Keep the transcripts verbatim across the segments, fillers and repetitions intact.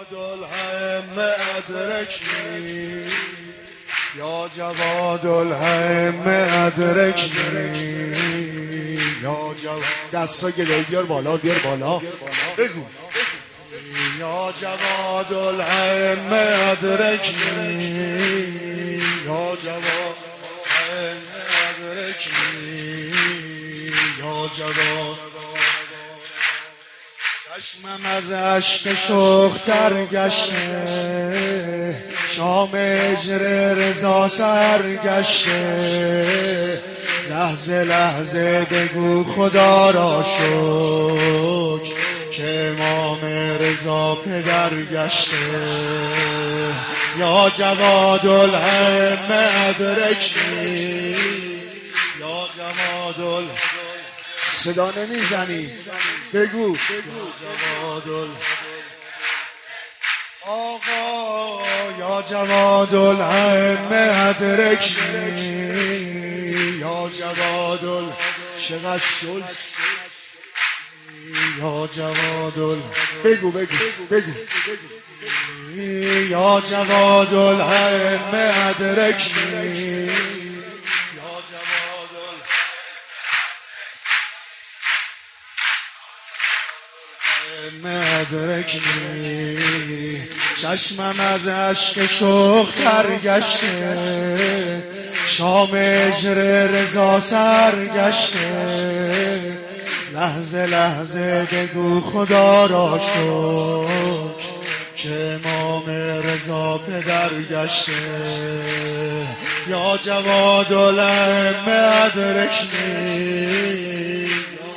جواد الهم ادرکنی یا جواد الهم ادرکنی یا جواد دستا گلوی بیار بالا بیار بالا بگو یا جواد الهم ادرکنی یا جواد الهم ادرکنی یا جواد چشمم از عشق شوختر گشته شام هجر رضا سرگشته لحظه لحظه بگو خدا را شکر که امام رضا پدر گشته یا جواد الهم ادرکنی یا جواد الهم صدا نمیزنی بگو جواد الهم آقا یا جواد الهم ادرکنی یا جواد الهم چقدر شلز یا جواد الهم بگو بگو بگو یا جواد الهم ادرکنی ادرکنی چشمم از عشق شوختر گشته شام هجر رضا سرگشته لحظه لحظه بگو خدا را شکر که امام رضا پدر گشته یا جواد الهم ادرکنی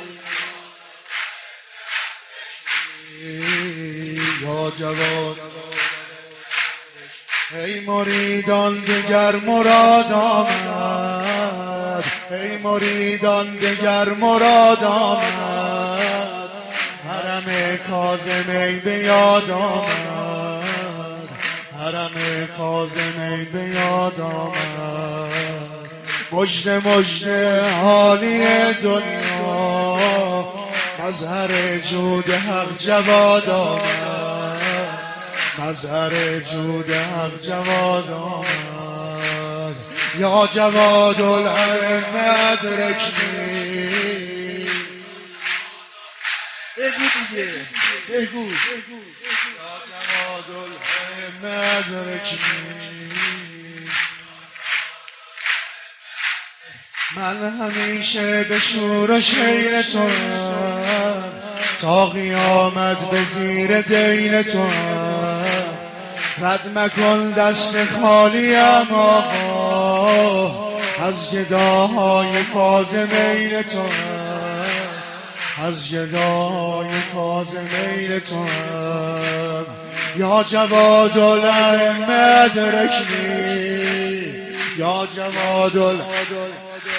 یا جواد ای مریدان دگر مراد آمد ای مریدان دگر مراد آمد حرم کاظمی به یاد آمد حرم کاظمی به یاد آمد مژده مژده حالی دنیا مظهر جود حق جواد آمد مظهر جود حق جواد آمد یا جواد الهم ادرکنی بگو دیگه بگو یا جواد الهم ادرکنی من همیشه به شور و شیر تو تا قیامت به زیر دین تو رد مکن دست خالیم آقا از گداهای کاظمین تو از گداهای کاظمین تو یا جواد الهم ادرکنی یا جواد الهم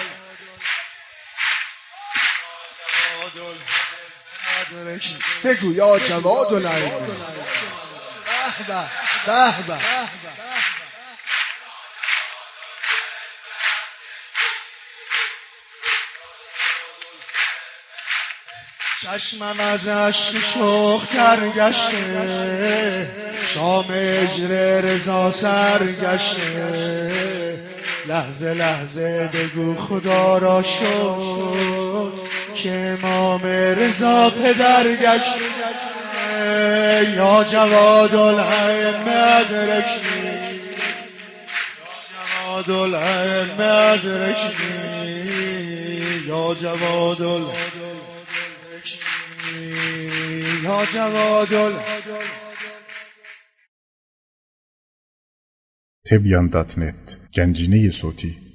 بگو یا جواد الهم به به به چشمم از عشق شوختر گشته شام هجر رضا سرگشته لحظه لحظه بگو خدا را شکر که امام رضا پدر گشته یا جواد الهم ادرکنی یا جواد الهم ادرکنی یا جواد الهم یا جواد الهم تبیان دات نت گنجینه صوتی